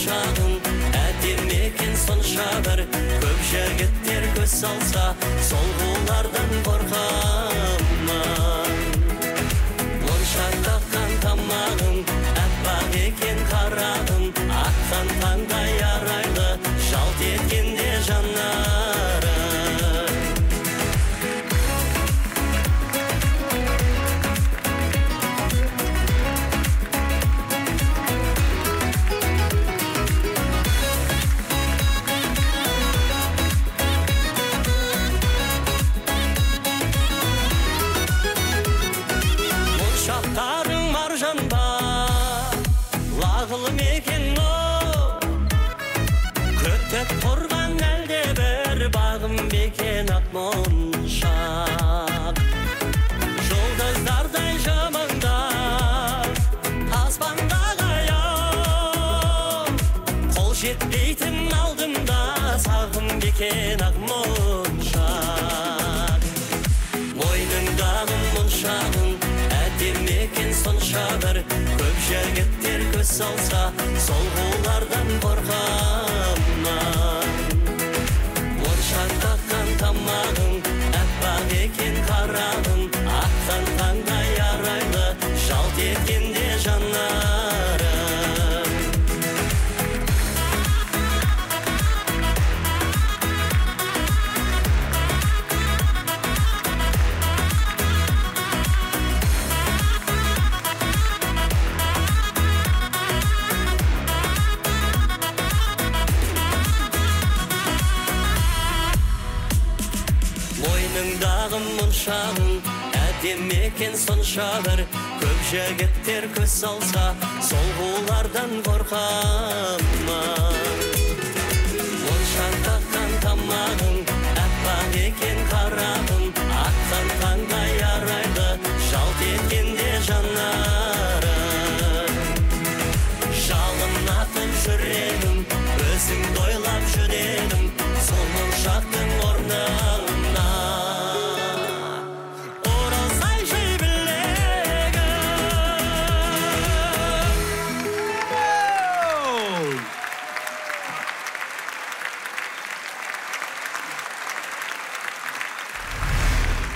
мұншағың әдемі екен сонша бір көп жігіттер көз салса сол қулардан қорқамын монша таққан тамағың аппақ екен қарағым атқан таңдай арайлы жалт еткенде жанарым моншақтарың маржан ба лағылым екен көктеп тұрған әлде бір бағым бекен ақ моншақ жұлдыздардай жымыңдап аспандағы аян қол жетпейтін алдымда сағым бекен ақ моншақ мойныңдағы моншағың әдемі екен сонша бір көп жігіттер көз салса сол қулардан қорқамын моншақ таққан тамағың аппақ екен қарағым атқан таңдай арайлы жалт еткенде жанарым мойныңдағы мұншағың әдемі екен сонша бір көп жігіттер көз салса сол қулардан қорқамын моншақ таққан тамағың аппақ екен қарағым